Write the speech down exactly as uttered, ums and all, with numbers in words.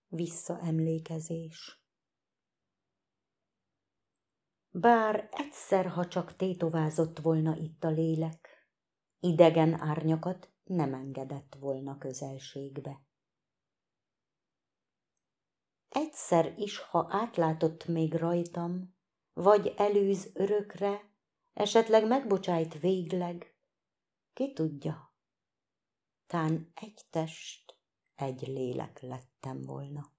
visszaemlékezés. Bár egyszer, ha csak tétovázott volna itt a lélek, idegen árnyakat nem engedett volna közelségbe. Egyszer is, ha átlátott még rajtam, vagy elűz örökre, esetleg megbocsájt végleg, ki tudja, tán egy test, egy lélek lettem volna.